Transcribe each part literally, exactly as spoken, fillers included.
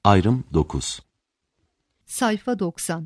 Ayrım dokuz. Sayfa doksan.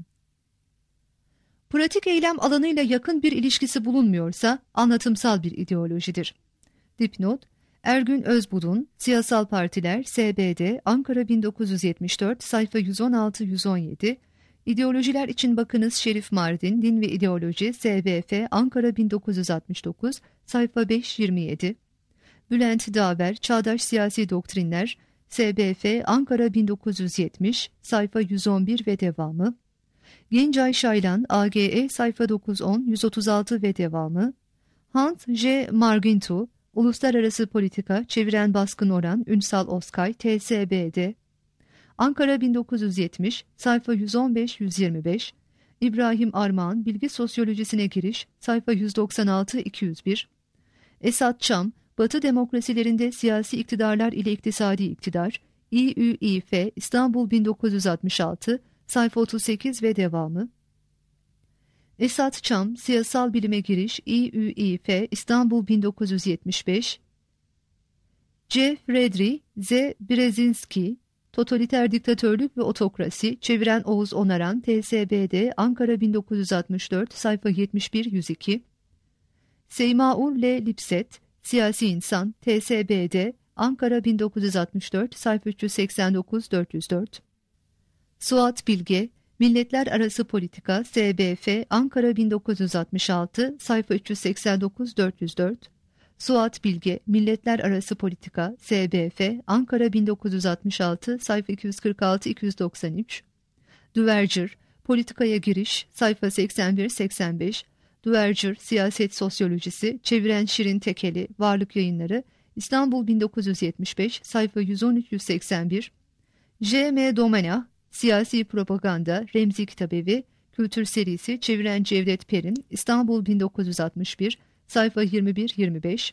Pratik eylem alanıyla yakın bir ilişkisi bulunmuyorsa anlatımsal bir ideolojidir. Dipnot: Ergün Özbudun, Siyasal Partiler, S B D, Ankara bin dokuz yüz yetmiş dört, sayfa yüz on altı yüz on yedi, İdeolojiler için bakınız Şerif Mardin, Din ve İdeoloji, S B F, Ankara bin dokuz yüz altmış dokuz, sayfa beş yirmi yedi, Bülent Dağber, Çağdaş Siyasi Doktrinler, S B F, Ankara bin dokuz yüz yetmiş, sayfa yüz on bir ve devamı, Gencay Şaylan, A G E, sayfa dokuz on yüz otuz altı ve devamı, Hans J. Margintu, Uluslararası Politika, Çeviren Baskın Oran, Ünsal Oskay, T S B D, Ankara bin dokuz yüz yetmiş, sayfa yüz on beş yüz yirmi beş, İbrahim Armağan, Bilgi Sosyolojisine Giriş, sayfa yüz doksan altı iki yüz bir, Esat Çam, Batı Demokrasilerinde Siyasi İktidarlar ile İktisadi İktidar, İ Ü İ F, İstanbul bin dokuz yüz altmış altı, sayfa otuz sekiz ve devamı, Esat Çam, Siyasal Bilime Giriş, İ Ü İ F, İstanbul bin dokuz yüz yetmiş beş, C. Fredri, Z. Brzezinski, Totaliter Diktatörlük ve Otokrasi, Çeviren Oğuz Onaran, T S B D, Ankara bin dokuz yüz altmış dört, sayfa yetmiş bir yüz iki, Seymaur L. Lipset, Siyasi İnsan, T S B D, Ankara bin dokuz yüz altmış dört, sayfa üç yüz seksen dokuz dört yüz dört, Suat Bilge, Milletler Arası Politika, S B F, Ankara bin dokuz yüz altmış altı, sayfa üç yüz seksen dokuz dört yüz dört, Suat Bilge, Milletler Arası Politika, S B F, Ankara bin dokuz yüz altmış altı, sayfa iki yüz kırk altı iki yüz doksan üç, Düvercir, Politikaya Giriş, sayfa seksen bir seksen beş, Düvercir, Siyaset Sosyolojisi, Çeviren Şirin Tekeli, Varlık Yayınları, İstanbul bin dokuz yüz yetmiş beş, sayfa yüz on üç yüz seksen bir, J M Domenah, Siyasi Propaganda, Remzi Kitabevi, Kültür Serisi, Çeviren Cevdet Perin, İstanbul bin dokuz yüz altmış bir, sayfa yirmi bir yirmi beş,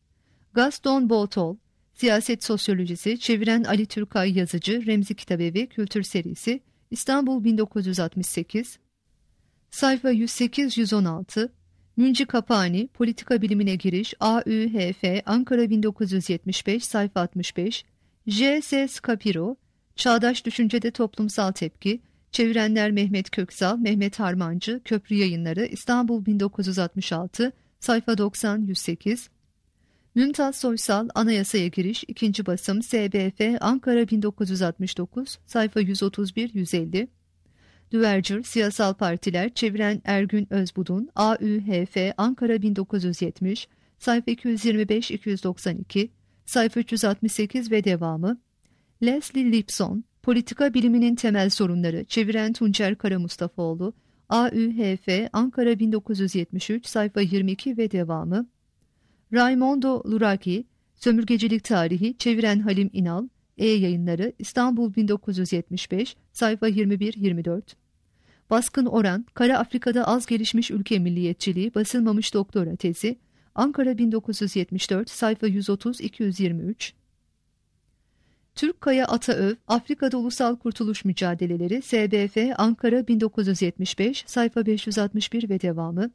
Gaston Boutol, Siyaset Sosyolojisi, Çeviren Ali Türkay Yazıcı, Remzi Kitabevi, Kültür Serisi, İstanbul bin dokuz yüz altmış sekiz, sayfa yüz sekiz yüz on altı, Münci Kapani, Politika Bilimine Giriş, A Ü H F, Ankara bin dokuz yüz yetmiş beş, sayfa altmış beş, J S Skapiro, Çağdaş Düşüncede Toplumsal Tepki, Çevirenler Mehmet Köksal, Mehmet Harmancı, Köprü Yayınları, İstanbul bin dokuz yüz altmış altı, sayfa doksan yüz sekiz, Mümtaz Soysal, Anayasaya Giriş, ikinci basım, S B F, Ankara bin dokuz yüz altmış dokuz, sayfa yüz otuz bir yüz elli, Düvercir, Siyasal Partiler, Çeviren Ergün Özbudun, A Ü H F, Ankara bin dokuz yüz yetmiş, sayfa iki yüz yirmi beş iki yüz doksan iki, sayfa üç yüz altmış sekiz ve devamı, Leslie Lipson, Politika Biliminin Temel Sorunları, Çeviren Tuncer Karamustafaoğlu, A Ü H F, Ankara bin dokuz yüz yetmiş üç, sayfa yirmi iki ve devamı, Raimondo Luraki, Sömürgecilik Tarihi, Çeviren Halim İnal, E-Yayınları, İstanbul bin dokuz yüz yetmiş beş, sayfa yirmi bir yirmi dört, Baskın Oran, Kara Afrika'da Az Gelişmiş Ülke Milliyetçiliği, Basılmamış Doktora Tezi, Ankara bin dokuz yüz yetmiş dört, sayfa yüz otuz iki yüz yirmi üç, Türkkaya Ataöv, Afrika'da Ulusal Kurtuluş Mücadeleleri, S B F, Ankara bin dokuz yüz yetmiş beş, sayfa beş yüz altmış bir ve devamı,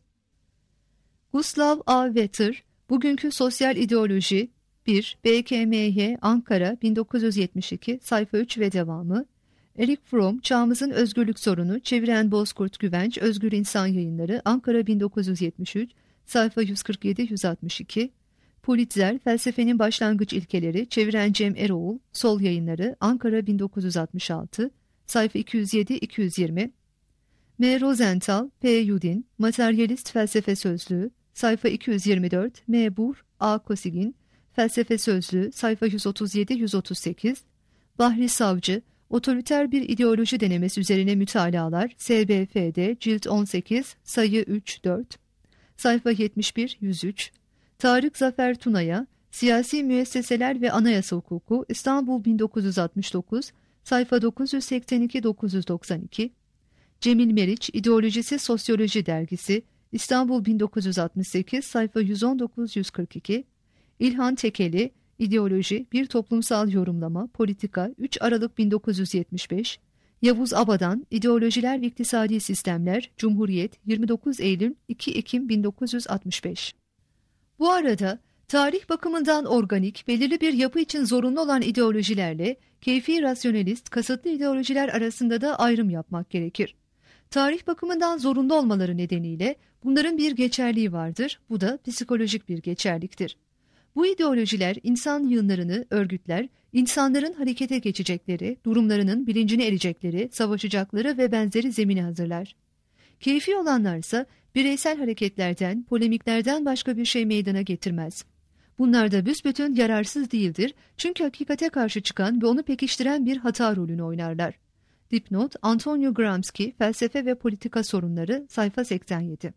Gustav A. Wetter, Bugünkü Sosyal İdeoloji, bir, B K M Y, Ankara bin dokuz yüz yetmiş iki, sayfa üç ve devamı, Eric Fromm, Çağımızın Özgürlük Sorunu, Çeviren Bozkurt Güvenç, Özgür İnsan Yayınları, Ankara bin dokuz yüz yetmiş üç, sayfa yüz kırk yedi yüz altmış iki, Pulitzer, Felsefenin Başlangıç İlkeleri, Çeviren Cem Eroğlu, Sol Yayınları, Ankara bin dokuz yüz altmış altı, sayfa iki yüz yedi iki yüz yirmi, M. Rosenthal, P. Yudin, Materyalist Felsefe Sözlüğü, sayfa iki yüz yirmi dört, M. Bur, A. Kosigin, Felsefe Sözlüğü, sayfa yüz otuz yedi yüz otuz sekiz, Bahri Savcı, Otoriter Bir İdeoloji Denemesi Üzerine Mütalalar, S B F'de, Cilt on sekiz, sayı üç dört, sayfa yetmiş bir yüz üç, Tarık Zafer Tuna'ya, Siyasi Müesseseler ve Anayasa Hukuku, İstanbul bin dokuz yüz altmış dokuz, sayfa dokuz yüz seksen iki dokuz yüz doksan iki, Cemil Meriç, İdeolojisi Sosyoloji Dergisi, İstanbul bin dokuz yüz altmış sekiz, sayfa yüz on dokuz yüz kırk iki, İlhan Tekeli, İdeoloji, Bir Toplumsal Yorumlama, Politika, üç Aralık bin dokuz yüz yetmiş beş, Yavuz Abadan, İdeolojiler ve İktisadi Sistemler, Cumhuriyet, yirmi dokuz Eylül iki Ekim bin dokuz yüz altmış beş. Bu arada tarih bakımından organik, belirli bir yapı için zorunlu olan ideolojilerle keyfi rasyonelist, kasıtlı ideolojiler arasında da ayrım yapmak gerekir. Tarih bakımından zorunlu olmaları nedeniyle bunların bir geçerliği vardır, bu da psikolojik bir geçerliktir. Bu ideolojiler insan yığınlarını örgütler, insanların harekete geçecekleri, durumlarının bilincine erecekleri, savaşacakları ve benzeri zemini hazırlar. Keyfi olanlarsa bireysel hareketlerden, polemiklerden başka bir şey meydana getirmez. Bunlar da büsbütün yararsız değildir çünkü hakikate karşı çıkan ve onu pekiştiren bir hata rolünü oynarlar. Dipnot, Antonio Gramsci, Felsefe ve Politika Sorunları, sayfa seksen yedi.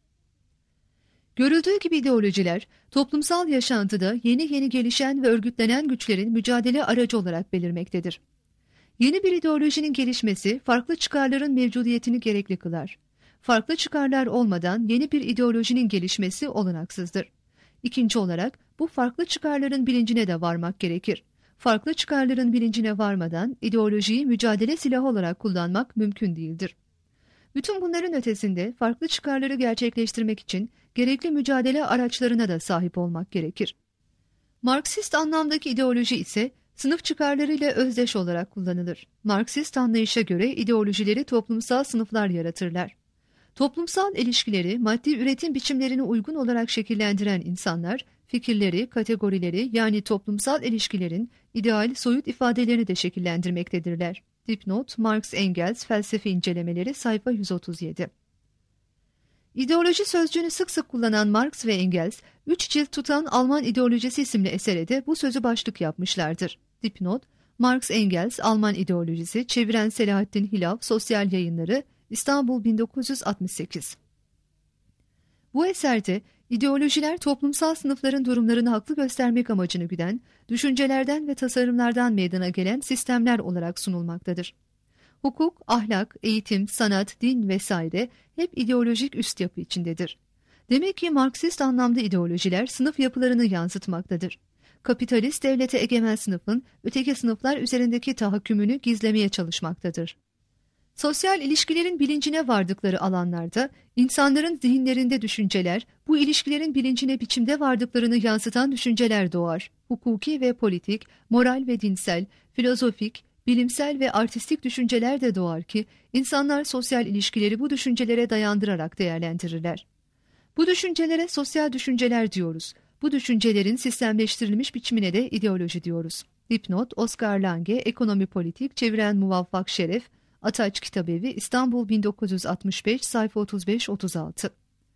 Görüldüğü gibi ideolojiler, toplumsal yaşantıda yeni yeni gelişen ve örgütlenen güçlerin mücadele aracı olarak belirmektedir. Yeni bir ideolojinin gelişmesi, farklı çıkarların mevcudiyetini gerekli kılar. Farklı çıkarlar olmadan yeni bir ideolojinin gelişmesi olanaksızdır. İkinci olarak, bu farklı çıkarların bilincine de varmak gerekir. Farklı çıkarların bilincine varmadan ideolojiyi mücadele silahı olarak kullanmak mümkün değildir. Bütün bunların ötesinde farklı çıkarları gerçekleştirmek için gerekli mücadele araçlarına da sahip olmak gerekir. Marksist anlamdaki ideoloji ise sınıf çıkarlarıyla özdeş olarak kullanılır. Marksist anlayışa göre ideolojileri toplumsal sınıflar yaratırlar. Toplumsal ilişkileri maddi üretim biçimlerine uygun olarak şekillendiren insanlar, fikirleri, kategorileri yani toplumsal ilişkilerin ideal soyut ifadelerini de şekillendirmektedirler. Dipnot, Marx Engels, Felsefe İncelemeleri, sayfa yüz otuz yedi. İdeoloji sözcüğünü sık sık kullanan Marx ve Engels, üç cilt tutan Alman İdeolojisi isimli esere de bu sözü başlık yapmışlardır. Dipnot, Marx Engels, Alman İdeolojisi, çeviren Selahattin Hilal, Sosyal Yayınları, İstanbul bin dokuz yüz altmış sekiz. Bu eserde ideolojiler toplumsal sınıfların durumlarını haklı göstermek amacını güden, düşüncelerden ve tasarımlardan meydana gelen sistemler olarak sunulmaktadır. Hukuk, ahlak, eğitim, sanat, din vesaire hep ideolojik üst yapı içindedir. Demek ki Marksist anlamda ideolojiler sınıf yapılarını yansıtmaktadır. Kapitalist devlete egemen sınıfın öteki sınıflar üzerindeki tahakkümünü gizlemeye çalışmaktadır. Sosyal ilişkilerin bilincine vardıkları alanlarda insanların zihinlerinde düşünceler, bu ilişkilerin bilincine biçimde vardıklarını yansıtan düşünceler doğar. Hukuki ve politik, moral ve dinsel, filozofik, bilimsel ve artistik düşünceler de doğar ki insanlar sosyal ilişkileri bu düşüncelere dayandırarak değerlendirirler. Bu düşüncelere sosyal düşünceler diyoruz. Bu düşüncelerin sistemleştirilmiş biçimine de ideoloji diyoruz. Dipnot, Oscar Lange, Ekonomi Politik, çeviren Muvaffak Şeref, Ataç Kitabevi, İstanbul bin dokuz yüz altmış beş, sayfa otuz beş otuz altı.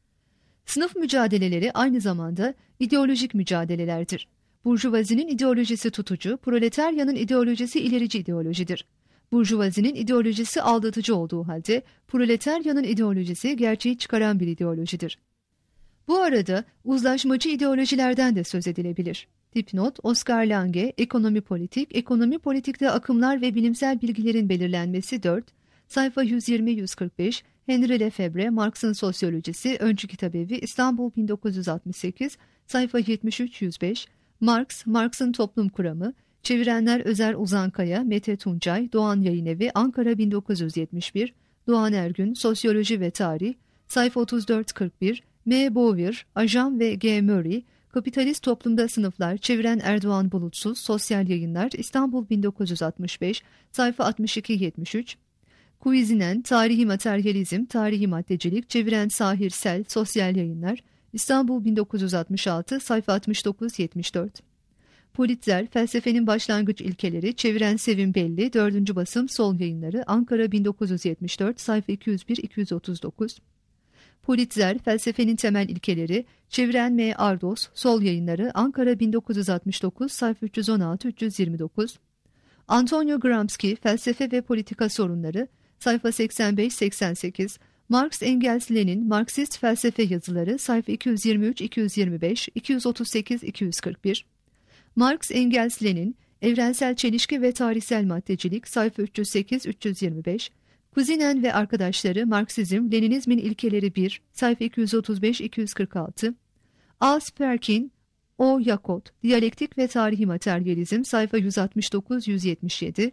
Sınıf mücadeleleri aynı zamanda ideolojik mücadelelerdir. Burjuvazinin ideolojisi tutucu, proletaryanın ideolojisi ilerici ideolojidir. Burjuvazinin ideolojisi aldatıcı olduğu halde, proletaryanın ideolojisi gerçeği çıkaran bir ideolojidir. Bu arada uzlaşmacı ideolojilerden de söz edilebilir. Dipnot, Oscar Lange, Ekonomi Politik, Ekonomi Politikte Akımlar ve Bilimsel Bilgilerin Belirlenmesi dört, sayfa yüz yirmi yüz kırk beş, Henri Lefebvre, Marx'ın Sosyolojisi, Öncü Kitabevi, İstanbul bin dokuz yüz altmış sekiz, sayfa yetmiş üç yüz beş, Marx, Marx'ın Toplum Kuramı, çevirenler Özer Uzankaya, Mete Tuncay, Doğan Yayınevi, Ankara bin dokuz yüz yetmiş bir, Doğan Ergün, Sosyoloji ve Tarih, sayfa otuz dört kırk bir, M. Bowyer, Ajan ve G. Murray, Kapitalist Toplumda Sınıflar, çeviren Erdoğan Bulutsuz, Sosyal Yayınlar, İstanbul bin dokuz yüz altmış beş, sayfa altmış iki yetmiş üç, Kuizinen, Tarihi Materyalizm, Tarihi Maddecilik, çeviren Sahir Sel, Sosyal Yayınlar, İstanbul bin dokuz yüz altmış altı, sayfa altmış dokuz yetmiş dört, Pulitzer, Felsefenin Başlangıç İlkeleri, çeviren Sevim Belli, dördüncü basım, Sol Yayınları, Ankara bin dokuz yüz yetmiş dört, sayfa iki yüz bir iki yüz otuz dokuz, Pulitzer, Felsefenin Temel İlkeleri, çeviren M. Ardos, Sol Yayınları, Ankara bin dokuz yüz altmış dokuz, sayfa üç yüz on altı üç yüz yirmi dokuz, Antonio Gramsci, Felsefe ve Politika Sorunları, sayfa seksen beş seksen sekiz, Marx Engels Lenin, Marksist Felsefe Yazıları, sayfa iki yüz yirmi üç iki yüz yirmi beş, iki yüz otuz sekiz iki yüz kırk bir, Marx Engels Lenin, Evrensel Çelişki ve Tarihsel Maddecilik, sayfa üç yüz sekiz üç yüz yirmi beş, Kuzinen ve Arkadaşları, Marksizm, Leninizmin İlkeleri bir, sayfa iki yüz otuz beş iki yüz kırk altı, A. Sperkin, O. Yakot, Diyalektik ve Tarihi Materyalizm, sayfa yüz altmış dokuz yüz yetmiş yedi,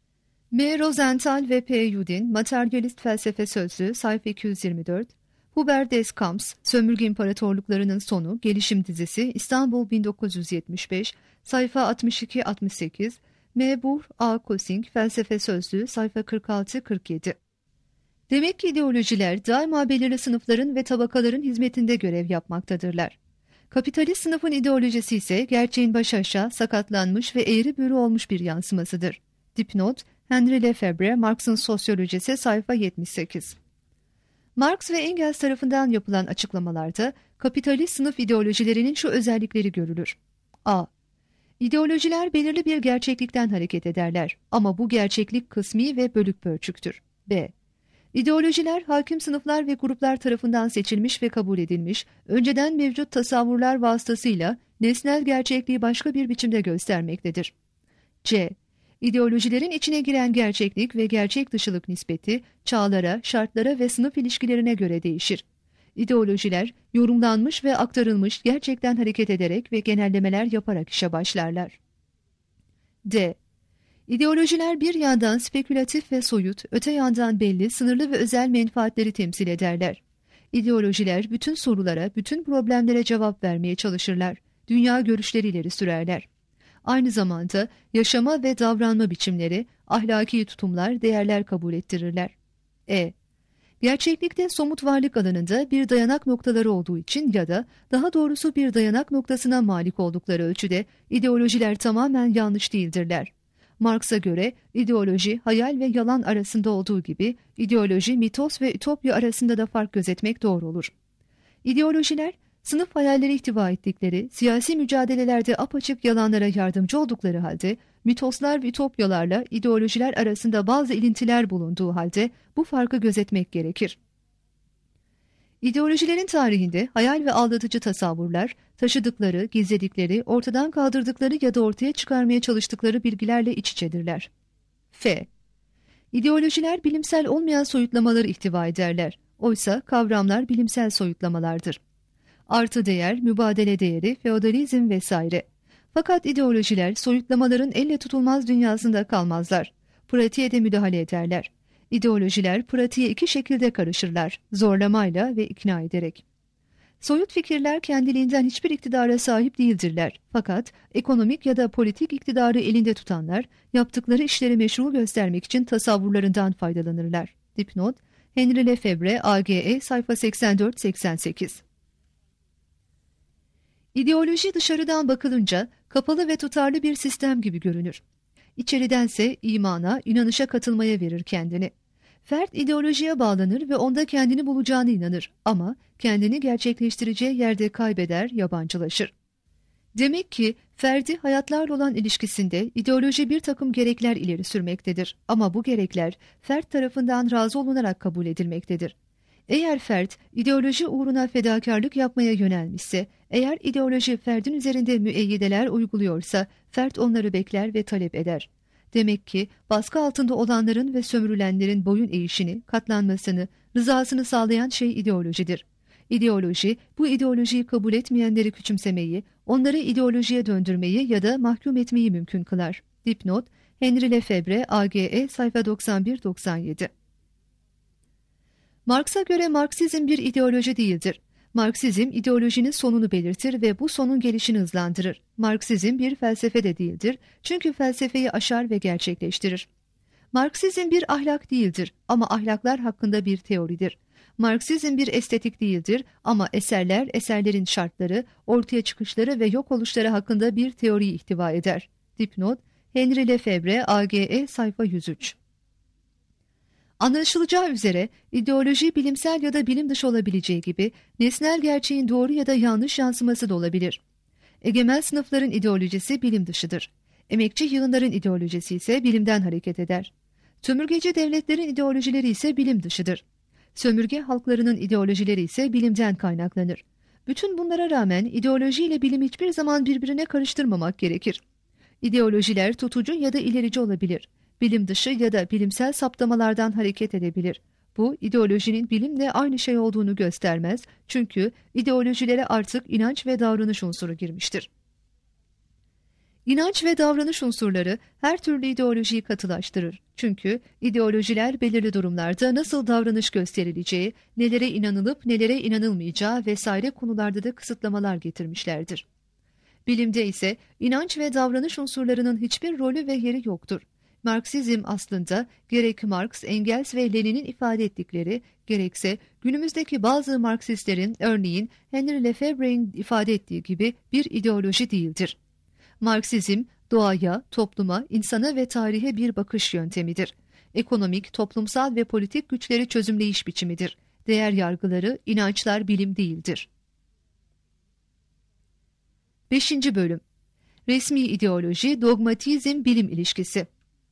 M. Rosenthal ve P. Yudin, Materyalist Felsefe Sözlüğü, sayfa iki yüz yirmi dört, Hubert Descamps, Sömürge İmparatorluklarının Sonu, Gelişim Dizisi, İstanbul bin dokuz yüz yetmiş beş, sayfa altmış iki altmış sekiz, M. Buhr, A. Kosing, Felsefe Sözlüğü, sayfa kırk altı kırk yedi. Demek ki ideolojiler daima belirli sınıfların ve tabakaların hizmetinde görev yapmaktadırlar. Kapitalist sınıfın ideolojisi ise gerçeğin baş aşağı sakatlanmış ve eğri büğrü olmuş bir yansımasıdır. Dipnot, Henri Lefebvre, Marx'ın Sosyolojisi, sayfa yetmiş sekiz. Marx ve Engels tarafından yapılan açıklamalarda kapitalist sınıf ideolojilerinin şu özellikleri görülür. A. İdeolojiler belirli bir gerçeklikten hareket ederler ama bu gerçeklik kısmi ve bölük pörçüktür. B. İdeolojiler hakim sınıflar ve gruplar tarafından seçilmiş ve kabul edilmiş, önceden mevcut tasavvurlar vasıtasıyla nesnel gerçekliği başka bir biçimde göstermektedir. C. İdeolojilerin içine giren gerçeklik ve gerçek dışılık nispeti çağlara, şartlara ve sınıf ilişkilerine göre değişir. İdeolojiler yorumlanmış ve aktarılmış gerçekten hareket ederek ve genellemeler yaparak işe başlarlar. D. İdeolojiler bir yandan spekülatif ve soyut, öte yandan belli, sınırlı ve özel menfaatleri temsil ederler. İdeolojiler bütün sorulara, bütün problemlere cevap vermeye çalışırlar. Dünya görüşleri ileri sürerler. Aynı zamanda yaşama ve davranma biçimleri, ahlaki tutumlar, değerler kabul ettirirler. E. Gerçeklikte somut varlık alanında bir dayanak noktaları olduğu için ya da daha doğrusu bir dayanak noktasına malik oldukları ölçüde ideolojiler tamamen yanlış değildirler. Marx'a göre ideoloji, hayal ve yalan arasında olduğu gibi ideoloji, mitos ve ütopya arasında da fark gözetmek doğru olur. İdeolojiler, sınıf hayalleri ihtiva ettikleri, siyasi mücadelelerde apaçık yalanlara yardımcı oldukları halde, mitoslar ve ütopyalarla ideolojiler arasında bazı ilintiler bulunduğu halde bu farkı gözetmek gerekir. İdeolojilerin tarihinde hayal ve aldatıcı tasavvurlar, taşıdıkları, gizledikleri, ortadan kaldırdıkları ya da ortaya çıkarmaya çalıştıkları bilgilerle iç içedirler. F. İdeolojiler bilimsel olmayan soyutlamaları ihtiva ederler. Oysa kavramlar bilimsel soyutlamalardır. Artı değer, mübadele değeri, feodalizm vesaire. Fakat ideolojiler soyutlamaların elle tutulmaz dünyasında kalmazlar. Pratiğe de müdahale ederler. İdeolojiler pratiğe iki şekilde karışırlar, zorlamayla ve ikna ederek. Soyut fikirler kendiliğinden hiçbir iktidara sahip değildirler. Fakat ekonomik ya da politik iktidarı elinde tutanlar, yaptıkları işleri meşru göstermek için tasavvurlarından faydalanırlar. Dipnot, Henri Lefebvre, A G E, sayfa seksen dört seksen sekiz. İdeoloji dışarıdan bakılınca kapalı ve tutarlı bir sistem gibi görünür. İçeridense imana, inanışa katılmaya verir kendini. Fert ideolojiye bağlanır ve onda kendini bulacağına inanır ama kendini gerçekleştireceği yerde kaybeder, yabancılaşır. Demek ki ferdi hayatlarla olan ilişkisinde ideoloji bir takım gerekler ileri sürmektedir ama bu gerekler fert tarafından razı olunarak kabul edilmektedir. Eğer fert ideoloji uğruna fedakarlık yapmaya yönelmişse, eğer ideoloji ferdin üzerinde müeyyideler uyguluyorsa, fert onları bekler ve talep eder. Demek ki baskı altında olanların ve sömürülenlerin boyun eğişini, katlanmasını, rızasını sağlayan şey ideolojidir. İdeoloji, bu ideolojiyi kabul etmeyenleri küçümsemeyi, onları ideolojiye döndürmeyi ya da mahkum etmeyi mümkün kılar. Dipnot, Henri Lefebvre, A G E, sayfa doksan bir doksan yedi. Marx'a göre Marksizm bir ideoloji değildir. Marksizm ideolojinin sonunu belirtir ve bu sonun gelişini hızlandırır. Marksizm bir felsefe de değildir çünkü felsefeyi aşar ve gerçekleştirir. Marksizm bir ahlak değildir ama ahlaklar hakkında bir teoridir. Marksizm bir estetik değildir ama eserler, eserlerin şartları, ortaya çıkışları ve yok oluşları hakkında bir teoriyi ihtiva eder. Dipnot, Henri Lefebvre, A G E, sayfa yüz üç. Anlaşılacağı üzere ideoloji bilimsel ya da bilim dışı olabileceği gibi nesnel gerçeğin doğru ya da yanlış yansıması da olabilir. Egemen sınıfların ideolojisi bilim dışıdır. Emekçi yığınların ideolojisi ise bilimden hareket eder. Sömürgeci devletlerin ideolojileri ise bilim dışıdır. Sömürge halklarının ideolojileri ise bilimden kaynaklanır. Bütün bunlara rağmen ideoloji ile bilimi hiçbir zaman birbirine karıştırmamak gerekir. İdeolojiler tutucu ya da ilerici olabilir. Bilim dışı ya da bilimsel saptamalardan hareket edebilir. Bu ideolojinin bilimle aynı şey olduğunu göstermez çünkü ideolojilere artık inanç ve davranış unsuru girmiştir. İnanç ve davranış unsurları her türlü ideolojiyi katılaştırır. Çünkü ideolojiler belirli durumlarda nasıl davranış gösterileceği, nelere inanılıp nelere inanılmayacağı vesaire konularda da kısıtlamalar getirmişlerdir. Bilimde ise inanç ve davranış unsurlarının hiçbir rolü ve yeri yoktur. Marksizm aslında gerek Marx, Engels ve Lenin'in ifade ettikleri, gerekse günümüzdeki bazı Marksistlerin, örneğin Henry Lefebvre'in ifade ettiği gibi bir ideoloji değildir. Marksizm, doğaya, topluma, insana ve tarihe bir bakış yöntemidir. Ekonomik, toplumsal ve politik güçleri çözümleyiş biçimidir. Değer yargıları, inançlar bilim değildir. beşinci Bölüm Resmi ideoloji, dogmatizm, bilim ilişkisi.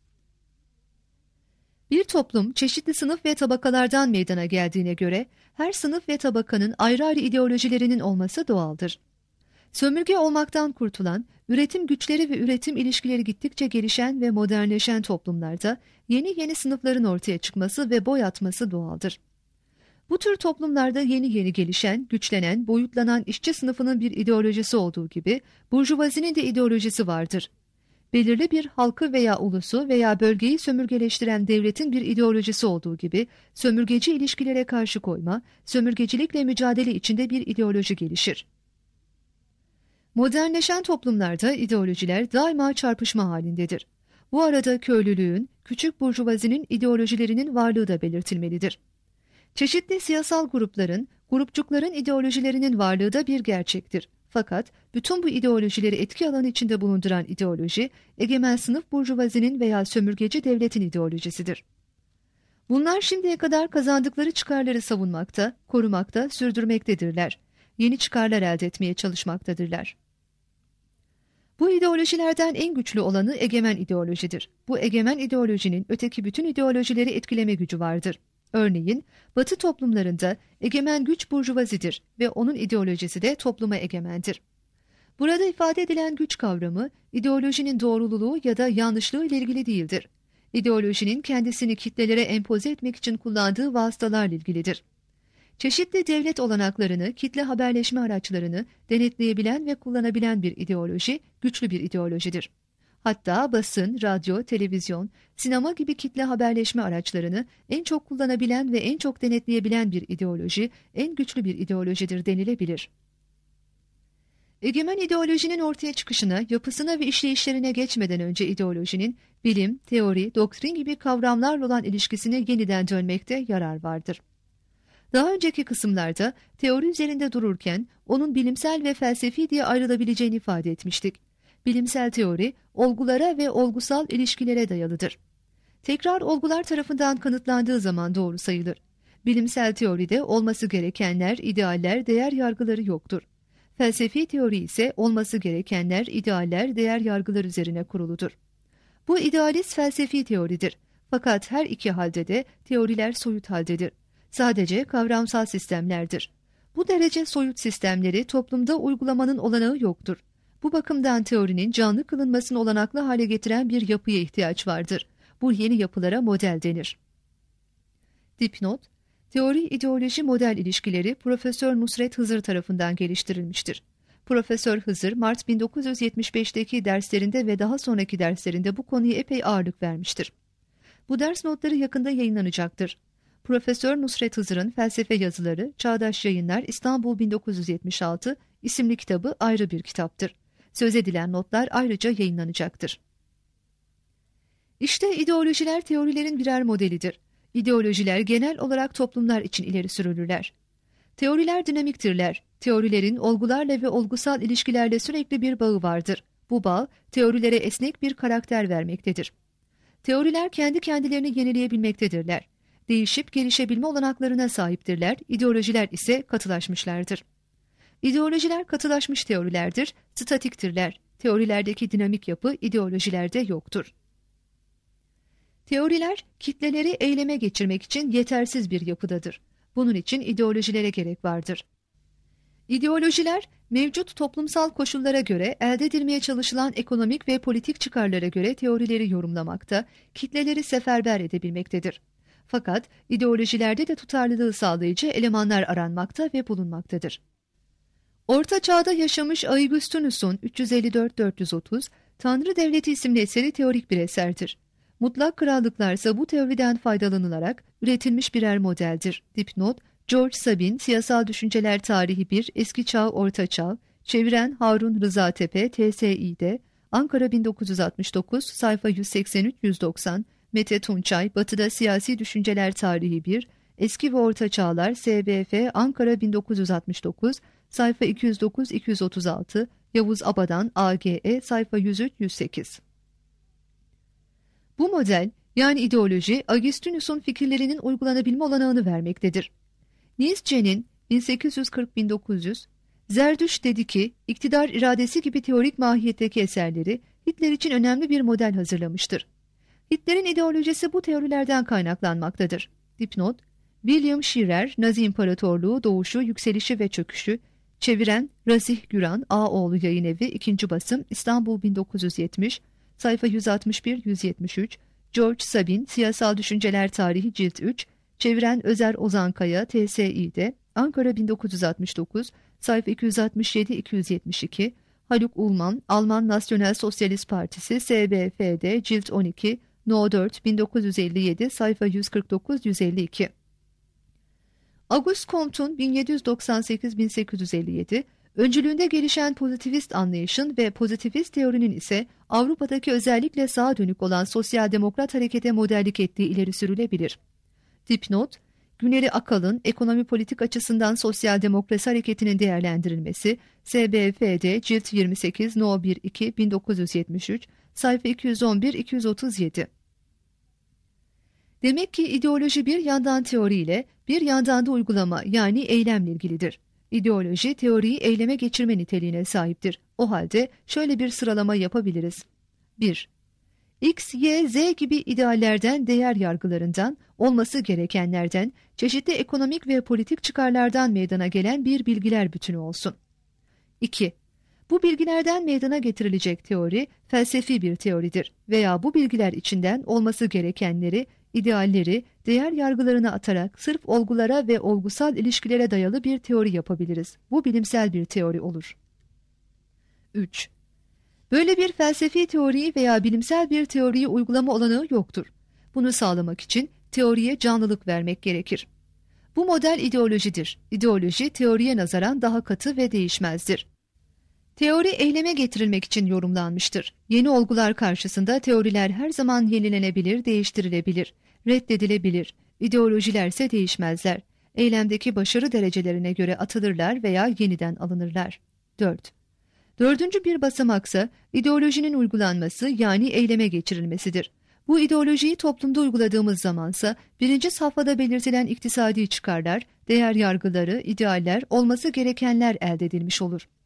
Bir toplum çeşitli sınıf ve tabakalardan meydana geldiğine göre her sınıf ve tabakanın ayrı ayrı ideolojilerinin olması doğaldır. Sömürge olmaktan kurtulan, üretim güçleri ve üretim ilişkileri gittikçe gelişen ve modernleşen toplumlarda yeni yeni sınıfların ortaya çıkması ve boy atması doğaldır. Bu tür toplumlarda yeni yeni gelişen, güçlenen, boyutlanan işçi sınıfının bir ideolojisi olduğu gibi burjuvazinin de ideolojisi vardır. Belirli bir halkı veya ulusu veya bölgeyi sömürgeleştiren devletin bir ideolojisi olduğu gibi sömürgeci ilişkilere karşı koyma, sömürgecilikle mücadele içinde bir ideoloji gelişir. Modernleşen toplumlarda ideolojiler daima çarpışma halindedir. Bu arada köylülüğün, küçük burjuvazinin ideolojilerinin varlığı da belirtilmelidir. Çeşitli siyasal grupların, grupçukların ideolojilerinin varlığı da bir gerçektir. Fakat bütün bu ideolojileri etki alanı içinde bulunduran ideoloji, egemen sınıf burjuvazinin veya sömürgeci devletin ideolojisidir. Bunlar şimdiye kadar kazandıkları çıkarları savunmakta, korumakta, sürdürmektedirler. Yeni çıkarlar elde etmeye çalışmaktadırlar. Bu ideolojilerden en güçlü olanı egemen ideolojidir. Bu egemen ideolojinin öteki bütün ideolojileri etkileme gücü vardır. Örneğin, Batı toplumlarında egemen güç burjuvazidir ve onun ideolojisi de topluma egemendir. Burada ifade edilen güç kavramı, ideolojinin doğruluğu ya da yanlışlığı ile ilgili değildir. İdeolojinin kendisini kitlelere empoze etmek için kullandığı vasıtalarla ilgilidir. Çeşitli devlet olanaklarını, kitle haberleşme araçlarını denetleyebilen ve kullanabilen bir ideoloji, güçlü bir ideolojidir. Hatta basın, radyo, televizyon, sinema gibi kitle haberleşme araçlarını en çok kullanabilen ve en çok denetleyebilen bir ideoloji, en güçlü bir ideolojidir denilebilir. Egemen ideolojinin ortaya çıkışına, yapısına ve işleyişlerine geçmeden önce ideolojinin bilim, teori, doktrin gibi kavramlarla olan ilişkisine yeniden dönmekte yarar vardır. Daha önceki kısımlarda teori üzerinde dururken onun bilimsel ve felsefi diye ayrılabileceğini ifade etmiştik. Bilimsel teori, olgulara ve olgusal ilişkilere dayalıdır. Tekrar olgular tarafından kanıtlandığı zaman doğru sayılır. Bilimsel teoride olması gerekenler, idealler, değer yargıları yoktur. Felsefi teori ise olması gerekenler, idealler, değer yargılar üzerine kuruludur. Bu idealist felsefi teoridir. Fakat her iki halde de teoriler soyut haldedir. Sadece kavramsal sistemlerdir. Bu derece soyut sistemleri toplumda uygulamanın olanağı yoktur. Bu bakımdan teorinin canlı kılınmasını olanaklı hale getiren bir yapıya ihtiyaç vardır. Bu yeni yapılara model denir. Dipnot: Teori ideoloji model ilişkileri Profesör Nusret Hızır tarafından geliştirilmiştir. Profesör Hızır, Mart bin dokuz yüz yetmiş beş'teki derslerinde ve daha sonraki derslerinde bu konuya epey ağırlık vermiştir. Bu ders notları yakında yayınlanacaktır. Profesör Nusret Hızır'ın felsefe yazıları, Çağdaş Yayınlar, İstanbul bin dokuz yüz yetmiş altı isimli kitabı ayrı bir kitaptır. Söz edilen notlar ayrıca yayınlanacaktır. İşte ideolojiler teorilerin birer modelidir. İdeolojiler genel olarak toplumlar için ileri sürülürler. Teoriler dinamiktirler. Teorilerin olgularla ve olgusal ilişkilerle sürekli bir bağı vardır. Bu bağ, teorilere esnek bir karakter vermektedir. Teoriler kendi kendilerini yenileyebilmektedirler. Değişip gelişebilme olanaklarına sahiptirler, ideolojiler ise katılaşmışlardır. İdeolojiler katılaşmış teorilerdir, statiktirler. Teorilerdeki dinamik yapı ideolojilerde yoktur. Teoriler, kitleleri eyleme geçirmek için yetersiz bir yapıdadır. Bunun için ideolojilere gerek vardır. İdeolojiler, mevcut toplumsal koşullara göre elde edilmeye çalışılan ekonomik ve politik çıkarlara göre teorileri yorumlamakta, kitleleri seferber edebilmektedir. Fakat ideolojilerde de tutarlılığı sağlayıcı elemanlar aranmakta ve bulunmaktadır. Orta Çağ'da yaşamış Augustinus'un üç yüz elli dört dört yüz otuz Tanrı Devleti isimli eseri teorik bir eserdir. Mutlak krallıklarsa bu teoriden faydalanılarak üretilmiş birer modeldir. Dipnot: George Sabin, Siyasal Düşünceler Tarihi bir, Eski Çağ, Orta Çağ, Çeviren Harun Rıza Tepe, T S İ'de, Ankara bin dokuz yüz altmış dokuz, sayfa yüz seksen üç yüz doksan, Mete Tunçay, Batı'da Siyasi Düşünceler Tarihi bir, Eski ve Orta Çağlar, S B F, Ankara bin dokuz yüz altmış dokuz, sayfa iki yüz dokuz iki yüz otuz altı, Yavuz Abadan, A G E, sayfa yüz üç yüz sekiz. Bu model, yani ideoloji, Agustinus'un fikirlerinin uygulanabilme olanağını vermektedir. Nietzsche'nin bin sekiz yüz kırk - bin dokuz yüz, Zerdüşt dedi ki, iktidar iradesi gibi teorik mahiyetteki eserleri Hitler için önemli bir model hazırlamıştır. Hitler'in ideolojisi bu teorilerden kaynaklanmaktadır. Dipnot, William Shirer, Nazi İmparatorluğu, Doğuşu, Yükselişi ve Çöküşü, çeviren Razih Güran, Ağoğlu Yayınevi, ikinci basım, İstanbul bin dokuz yüz yetmiş, sayfa yüz altmış bir yüz yetmiş üç, George Sabin, Siyasal Düşünceler Tarihi, cilt üç, çeviren Özer Ozankaya, T S İ'de, Ankara bin dokuz yüz altmış dokuz, sayfa iki yüz altmış yedi iki yüz yetmiş iki, Haluk Ulman, Alman Nasyonel Sosyalist Partisi, S B F'de, cilt on iki, No dört, bin dokuz yüz elli yedi, sayfa yüz kırk dokuz yüz elli iki. Auguste Comte'un bin yedi yüz doksan sekiz - bin sekiz yüz elli yedi, öncülüğünde gelişen pozitivist anlayışın ve pozitivist teorinin ise Avrupa'daki özellikle sağa dönük olan sosyal demokrat harekete modellik ettiği ileri sürülebilir. Dipnot, Güneri Akalın, Ekonomi Politik Açısından Sosyal Demokrasi Hareketi'nin Değerlendirilmesi, S B F'de, cilt yirmi sekiz, No bir iki, bin dokuz yüz yetmiş üç, sayfa iki yüz on bir iki yüz otuz yedi. Demek ki ideoloji bir yandan teoriyle, bir yandan da uygulama, yani eylemle ilgilidir. İdeoloji, teoriyi eyleme geçirme niteliğine sahiptir. O halde şöyle bir sıralama yapabiliriz. bir. X, Y, Z gibi ideallerden, değer yargılarından, olması gerekenlerden, çeşitli ekonomik ve politik çıkarlardan meydana gelen bir bilgiler bütünü olsun. iki. Bu bilgilerden meydana getirilecek teori, felsefi bir teoridir veya bu bilgiler içinden olması gerekenleri, idealleri, değer yargılarına atarak sırf olgulara ve olgusal ilişkilere dayalı bir teori yapabiliriz. Bu bilimsel bir teori olur. üç. Böyle bir felsefi teoriyi veya bilimsel bir teoriyi uygulama olanağı yoktur. Bunu sağlamak için teoriye canlılık vermek gerekir. Bu model ideolojidir. İdeoloji teoriye nazaran daha katı ve değişmezdir. Teori eyleme getirilmek için yorumlanmıştır. Yeni olgular karşısında teoriler her zaman yenilenebilir, değiştirilebilir, reddedilebilir. İdeolojiler ise değişmezler. Eylemdeki başarı derecelerine göre atılırlar veya yeniden alınırlar. dört. Dördüncü bir basamaksa ideolojinin uygulanması, yani eyleme geçirilmesidir. Bu ideolojiyi toplumda uyguladığımız zamansa birinci safhada belirtilen iktisadi çıkarlar, değer yargıları, idealler, olması gerekenler elde edilmiş olur.